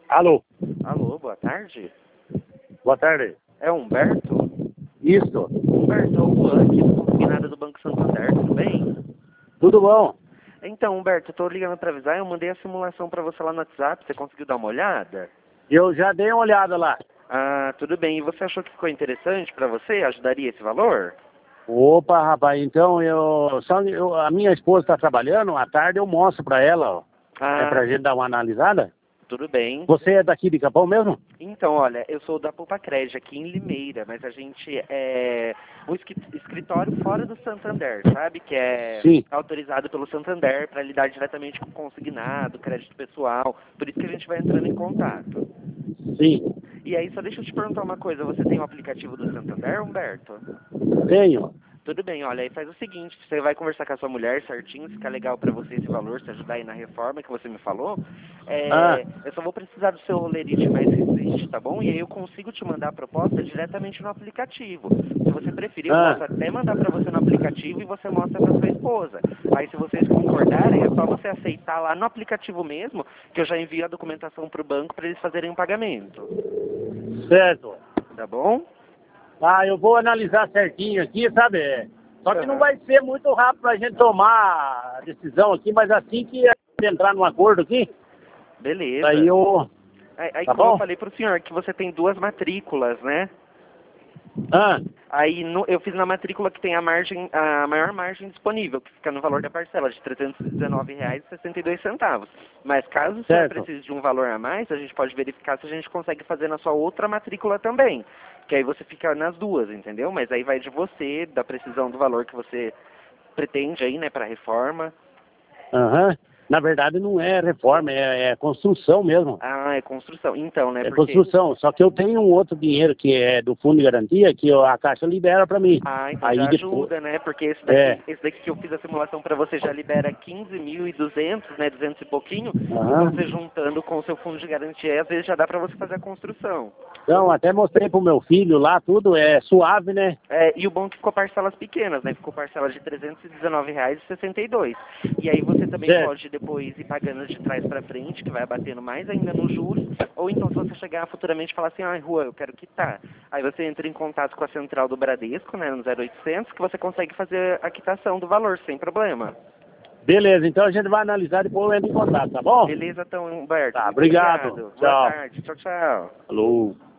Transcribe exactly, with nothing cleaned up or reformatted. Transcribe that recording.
Alô, Alô, boa tarde. boa tarde. É Humberto? Isso, Humberto, é o Juan aqui do Consignado do Banco Santander, tudo bem? tudo bom? Então, Humberto, eu tô ligando para avisar, eu mandei a simulação para você lá no WhatsApp, você conseguiu dar uma olhada? Eu já dei uma olhada lá. Ah, tudo bem. E você achou que ficou interessante para você? Ajudaria esse valor? Opa, rapaz, então eu, só, eu a minha esposa está trabalhando, à tarde eu mostro para ela, ó, é Ah, pra gente dar uma analisada. tudo bem. Você é daqui de Capão mesmo? Então, olha, eu sou da Poupa Crédito aqui em Limeira, mas a gente é um esqui- escritório fora do Santander, sabe? Que é Sim, autorizado pelo Santander para lidar diretamente com consignado, crédito pessoal. Por isso que a gente vai entrando em contato. sim, E aí, só deixa eu te perguntar uma coisa. Você tem o aplicativo do Santander, Humberto? tenho. Tudo bem, olha, aí faz o seguinte, você vai conversar com a sua mulher certinho, se ficar legal pra você esse valor, se ajudar aí na reforma que você me falou, Ah, é, eu só vou precisar do seu rolerite mais recente, tá bom? E aí eu consigo te mandar a proposta diretamente no aplicativo. Se você preferir, eu ah, posso até mandar pra você no aplicativo e você mostra pra sua esposa. Aí se vocês concordarem, é só você aceitar lá no aplicativo mesmo, que eu já envio a documentação pro banco pra eles fazerem o pagamento, certo. tá bom? Ah, eu vou analisar certinho aqui, sabe? É, Só que não Aham. vai ser muito rápido pra gente tomar a decisão aqui, mas assim que a gente entrar num acordo aqui, daí Beleza. eu... Aí, aí, Tá como eu bom? falei pro senhor, que você tem duas matrículas, né? Ah, Aí no- eu fiz na matrícula que tem a margem, a maior margem disponível, que fica no valor da parcela de trezentos e dezenove reais e sessenta e dois centavos. Mas caso o senhor certo. precise de um valor a mais, a gente pode verificar se a gente consegue fazer na sua outra matrícula também. Que aí você fica nas duas, entendeu? Mas aí vai de você, da precisão do valor que você pretende aí, né, para reforma. Aham. Na verdade não é reforma, é, é construção mesmo. Ah, é construção. Então, né, É porque... construção. Só que eu tenho um outro dinheiro que é do fundo de garantia que eu- a Caixa libera para mim. Ah, então Aí já depois. ajuda, né? Porque esse É. daqui, esse daqui que eu fiz a simulação para você já libera quinze mil e duzentos, né? duzentos e pouquinho. Então Aham. você juntando com o seu fundo de garantia, às vezes já dá para você fazer a construção. Então, até mostrei pro meu filho lá, tudo é suave, né? É, e o bom é que ficou parcelas pequenas, né? Ficou parcela de trezentos e dezenove reais e sessenta e dois. E aí você também Certo. pode depois ir pagando de trás para frente, que vai abatendo mais ainda nos juros. Ou então se você chegar futuramente e falar assim, ah, Rua, eu quero quitar. Aí você entra em contato com a central do Bradesco, né, no zero oitocentos, que você consegue fazer a quitação do valor sem problema. Beleza, então a gente vai analisar e depois eu entro em contato, tá bom? Beleza, então, Humberto. Tá, Muito obrigado. obrigado. Boa Tchau. tarde. Tchau, tchau. Falou.